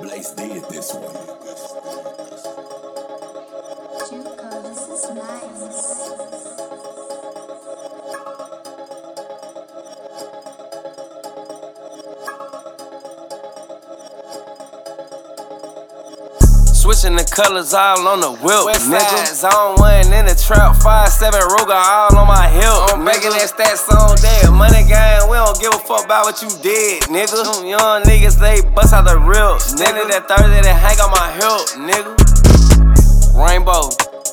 Blaze did this one. Juco, this is nice. Switching the colors all on the whip, nigga. Zone 1 in the trap, 5-7 Ruger all on my hip. I'm making that stats on dead. Money gang, we don't give a fuck about what you did, nigga. Them young niggas, they bust out the ribs. Nigga, that 30 that hang on my hip, nigga. Rainbow.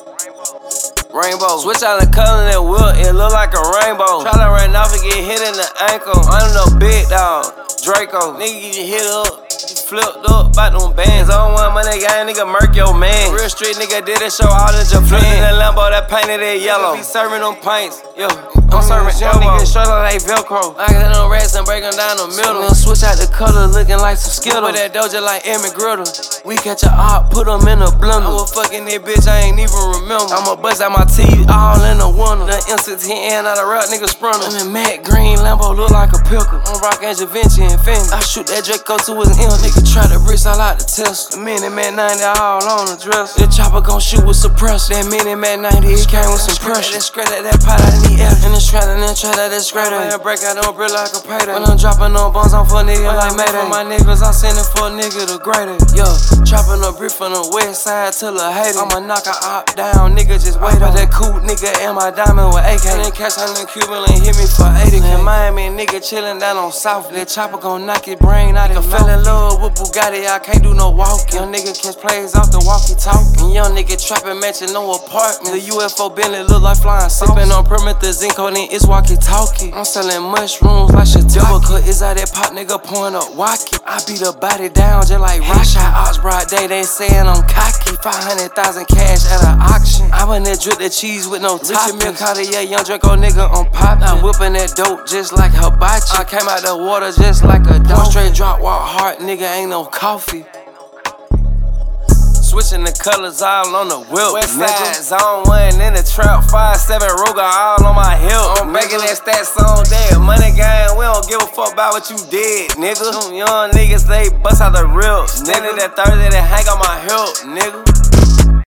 Switch out the color that whip, it look like a rainbow. Try to run off and get hit in the ankle. I'm no big dog, Draco. Nigga get hit up. Flipped up, bout them bands. I don't want money, gang, nigga, murk your man. Real street nigga did it, show all in Japan. Flippin' that Lambo, that painted it yellow. Be serving them pints, yo. I'm serving them niggas straight like Velcro. I got them rats and break them down the middle. Then switch out the color, looking like some Skittles. With that doja like Emmett Griddle. We catch a op, put them in a blender. I was fucking that bitch, I ain't even remember. I'ma bust out my teeth all in the winter. The M16 out of rap, nigga sprinter. I'm in matte green, Lambo look like a pickle. I'm rockin' Javinci and Fendi. I shoot that Draco to his end. Nigga try to bricks all out the test. The Mini Man 90 all on the dress. The chopper gon' shoot with suppressor. That Mini Man 90, it came with some pressure. That scratch at that pot, I need air. And the shredder, then try that scratter. And break out on brick like a payday. When I'm dropping on bones, I'm for a nigga like Mayday. For my niggas, I'm sending for a nigga the greatest. Yo, chopping a brick from the west side to the hater. I'ma knock a op down, nigga, just wait up. That cool nigga and my diamond with AK. Then catch on the Cuban and hit me for 80. In Miami, nigga chillin' down on South. That chopper gon' knock his brain out. Nigga fell in love with Bugatti, I can't do no walking. Young nigga catch plays off the walkie-talkie. Young nigga trapping, matching no apartment. The UFO Bentley look like flying sippin' on perimeter, Zinco, then it's walkie-talkie. I'm selling mushrooms like Shadilla, cause it's out that pop nigga pouring up walkie. I beat a body down just like Rock. Shot Ox broad day, they sayin' I'm cocky. 500,000 cash at an auction. I went there drip the cheese with no toppings. Richard Mille Cartier, young Draco nigga, I'm poppin'. I'm whippin' that dope just like hibachi. I came out the water just like a dog. Straight drop, walk hard, nigga, ain't no coffee. Switching the colors all on the whip, nigga. Zone 1 in the trap, 5-7 Ruger all on my hip. I'm making that stats on dead. Money gang, we don't give a fuck about what you did, nigga. Them young niggas, they bust out the ribs. Nigga, that 30 that hang on my hip, nigga.